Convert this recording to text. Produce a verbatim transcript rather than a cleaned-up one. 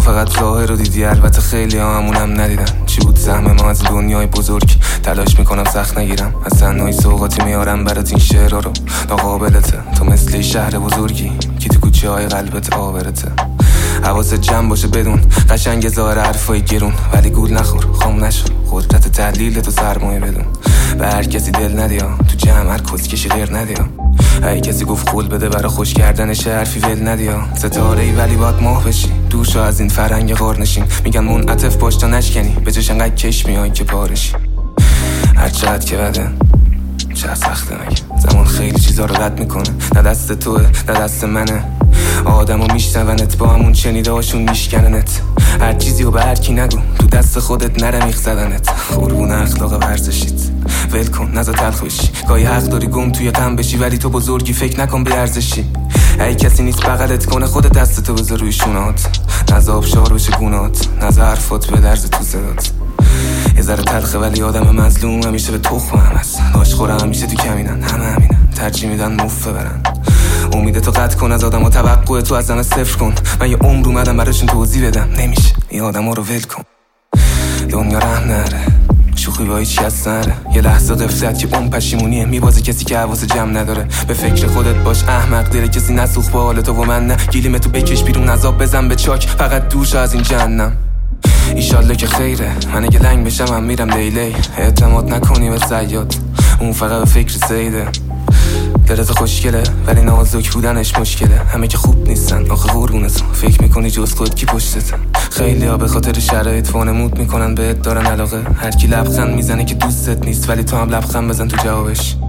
فقط ظاهر رو دیدی، البته خیلی ها همونم ندیدن. چی بود سهم ما از دنیای بزرگ؟ تلاش میکنم سخت نگیرم، از تنهایی سوغاتی میارم برات این شعرها رو. ناقابلته تو مثل شهر بزرگی که تو کوچه های قلبت آورته. حواست جمع باشه بدون قشنگ ظاهر حرفای گرون، ولی گول نخور خام نشو، قدرت تحلیل تو سرمایه بدون. به هر کسی دل ندیا، تو جمع هر کسکشی غیر ندیا. هر کسی گفت قول بده برای خوش کردنش حرفی ول ندیا. ستاره ای ولی باید ماه بشی، دوشو از این فرنگ غار نشین. میگن منعطف باش تا نشکنی، به جاش انقدر کش میای که پارشی. هر چقدر که بده چه سخته مگه، زمان خیلی چیزا رو رد میکنه. نه دست توه نه دست منه، آدمو میشنونت با همون شنیده هاشون میشکننت. هر چیزی رو به هر کی نگو، تو دست خودت نره میخ زدنت. قربون اخلاق ورزشیت ول کن نزا تلخ بشی، گاهی حق داری گم توی غم بشی، ولی تو بزرگی فکر نکن به ارزشی. ای کسی نیست بغلت کنه، خودت دستتو بذار روی شونات. نزا آبشار بشه گونات، نزا حرفات به درز تو صدات. یه ذره تلخه ولی آدم مظلوم همیشه به تخم هم هست. داش خوره همیشه تو کمینن، همه همینن، ترجیح میدن مفه برن. امید تو قطع کن از آدم و توقع تو از همه صفر کن. من یه عمر اومدم براشون توضیح بدم، نمیشه این آدم ها رو ول کن. دنیا رحم نره، شوخی با هیچ کس نره. یه لحظه غفلت که اون پشیمونیه، میبازه کسی که حواس جمع نداره. به فکر خودت باش احمق، داره کسی نسوخ با حال تو و من نه. گیلیم تو بکش بیرون عذاب بزن به چاک، فقط دور شو از این جهنم. ایشالله که خیره، من اگه لنگ بشم هم میرم دیلی. اعتماد نکنی به صیاد، اون فقط به فکر سیده. دلت خوشگله ولی نازک بودنش مشکله. همه که خوب نیستن آخه قربونتون، فکر میکنی جز خود کی پشتته. خیلی ها به خاطر شرایط وانمود میکنن بهت دارن علاقه. هر کی لبخند میزنه که دوستت نیست، ولی تو هم لبخند بزن تو جوابش.